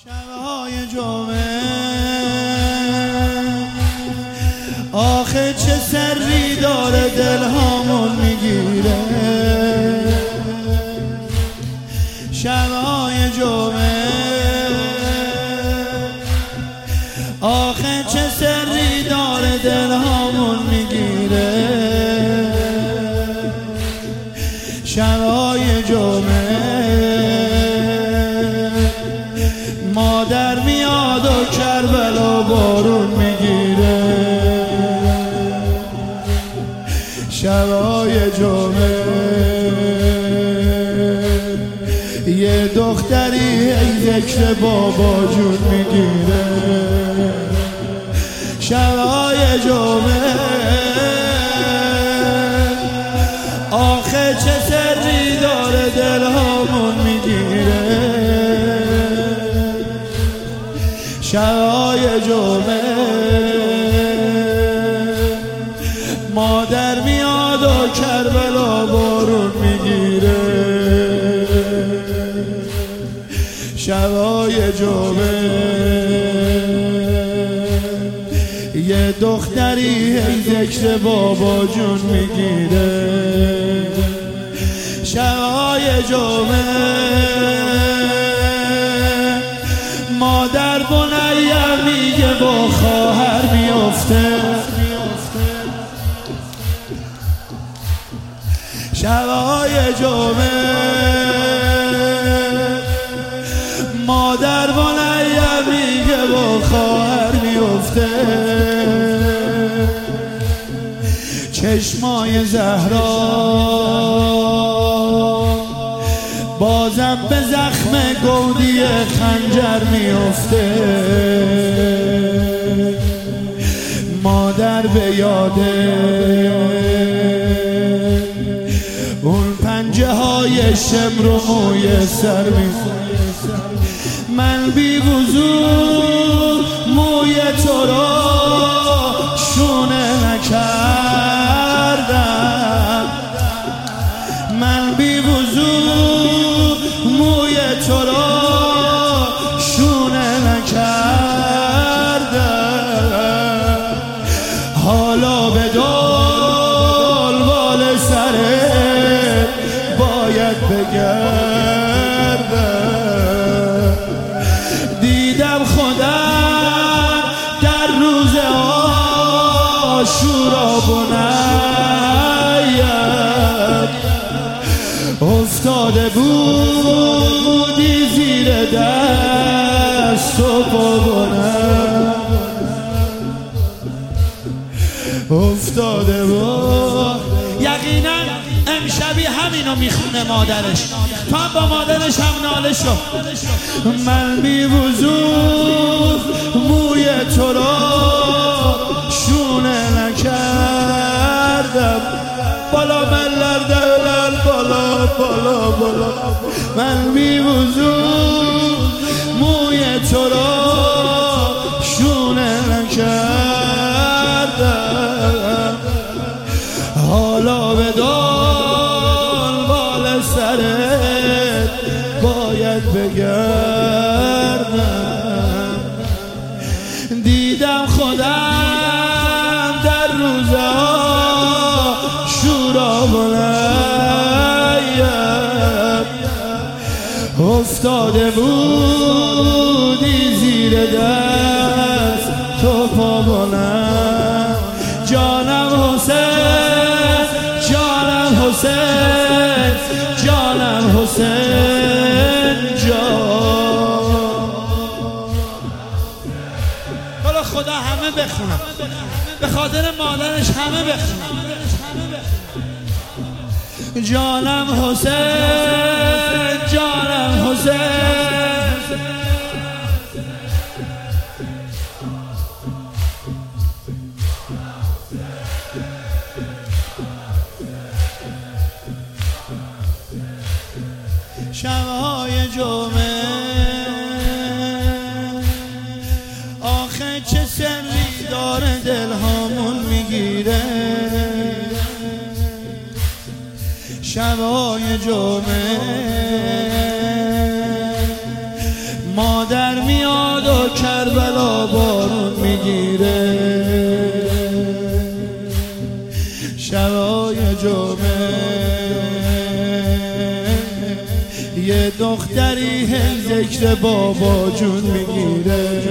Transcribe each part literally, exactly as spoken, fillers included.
شبهای جمعه آخه چه سری داره دلهامون میگیره. شبهای جمعه آخه چه سری داره دلهامون میگیره. شبهای جمعه مادر میاد و کربلا بارون میگیره. شبهای جمعه یه دختری ذکر بابا جون میگیره. شبهای جمعه آخه چه سری داره دلهامون میگیره. شبهای جمعه مادر میاد و کربلا بارون میگیره. شبهای جمعه یه دختری ذکر بابا جون میگیره. شبهای جمعه مادر بنیم میگه با خواهر میفته. شبهای جمعه مادر بنیم میگه با خواهر میفته. چشمای زهرا بازم به زخم گودی خنجر میفته. مادر به یاده اون پنجه های شمر و موی سر میفته. من بی وضو موی تو را شونه نکردم. من بی وضو موی تو را شونه نکردم. حالا به دنبال سرت باید بگردم. دیدم خودم در روز عاشورا بنیم افتاده بودی زیر دست و پابونم. افتاده بود یقینا امشبی همینو میخونه مادرش. تو هم با مادرش هم ناله شو. من بی وضو موی تو را شونه نکردم. بالا ملر دلل بالا بالا بالا. من بی وضو موی تو را شونه نکردم. حالا به دنبال سرت باید بگردم. دیدم خودم در روز عاشورا بنیم افتاده بودی زیر دست تو پابونم. جانم حسین جانم حسین جانم حسین جان. حالا خدا همه بخونم به خاطر مادرش همه بخونم. جانم حسین جانم حسین. شبهای جمعه آخه چه سری داره دلهامون میگیره. شبهای جمعه مادر مادر میاد و کربلا بارون میگیره، شبای جمعه یه دختری هی ذکر بابا جون میگیره،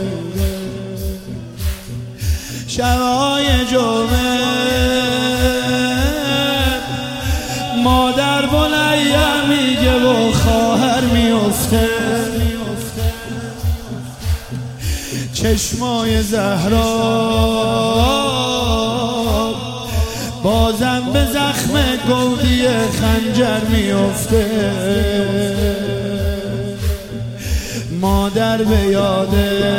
شبای جمعه مادر بنیه میگه و خواهر میفته، چشمای زهرا بازم به زخم گودی خنجر میفته، مادر به یاده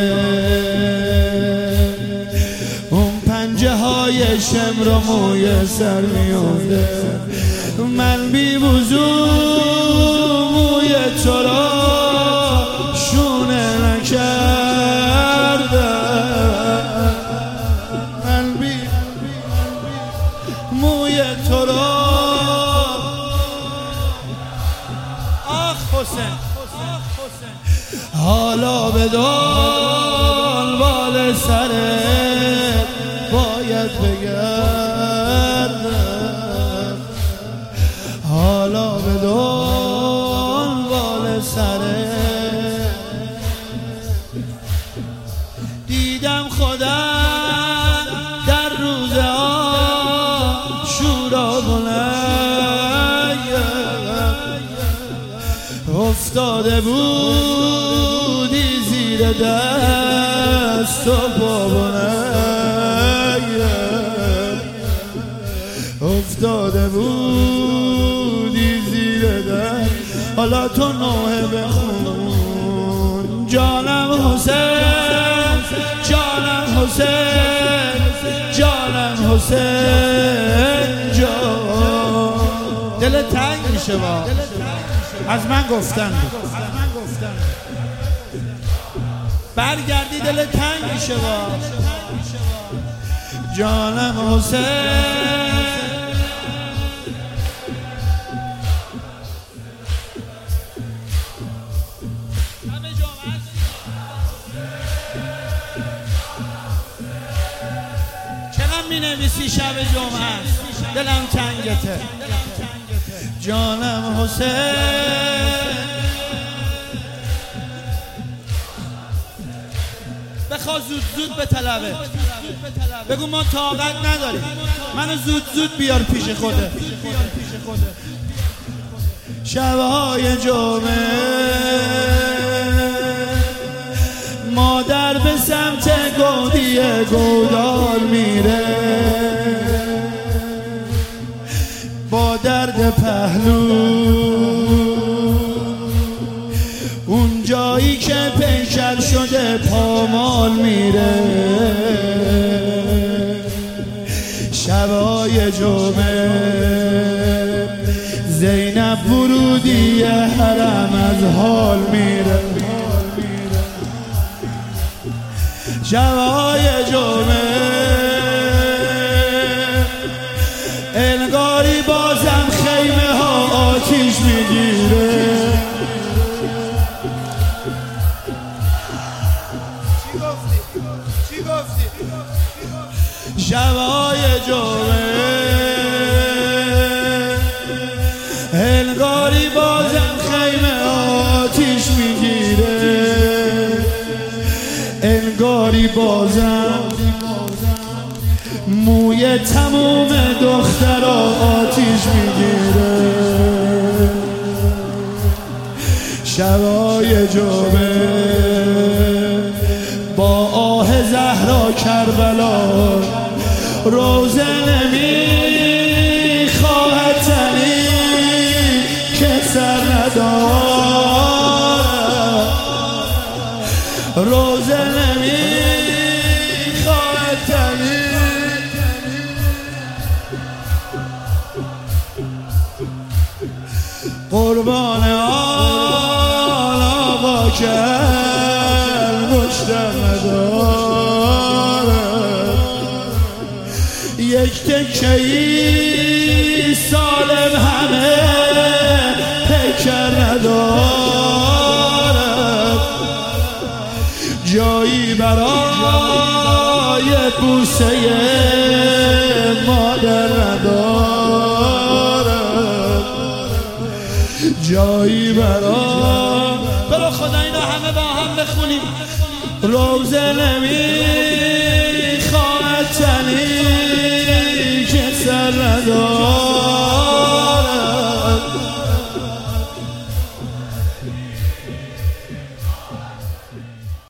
اون پنجه های شمر و موی سر میفته، من بی وضو موی تو را شونه نکردم، من بی موی تو را آخ حسین حالا به دنبال سرت باید بگردم، حالا به دنبال سرت دیدم خودم در روز آشورا افتاده بودی زیر دست و پا بنیم، افتاده بودی زیر دست، حالا تو نوحه بخون، جانم حسین جانم حسین جانم حسین جان، دل تنگ میشه با از من گفتن برگردی دل تنگ میشه با جانم حسین. چقدر می نویسی شب جمعه دلم تنگته، جانم حسین بخوا زود زود به طلبه، بگو ما طاقت نداریم، منو زود زود بیار پیش خوده، شبهای جمعه مادر به سمت گودی گودال میره، با درد پهلو اون جایی که پیکر شده پامال میره، شبای جمعه زینب ورودی حرم از حال میره، شبای جمعه انگاری بازم خیمه ها آتیش میگیره، چی گفتی؟ چی گفتی؟ شبای جمعه انگاری بازم خیمه آتیش میگیره، انگاری بازم موی تموم دخترها آتیش میگیره، شبای جمعه با آه زهرا کربلا روزه نمیخواهد تنی که سر ندارد، روزه نمیخواهد تنی قربان آل آقا که مشتم ندارد، یک تکه‌ای سالم همه پیکر ندارد، جایی برای بوسه مادر ندارم، جایی برای برو خدا اینا همه با هم بخونیم. روزه نمیخواهد تنی که سر ندارم،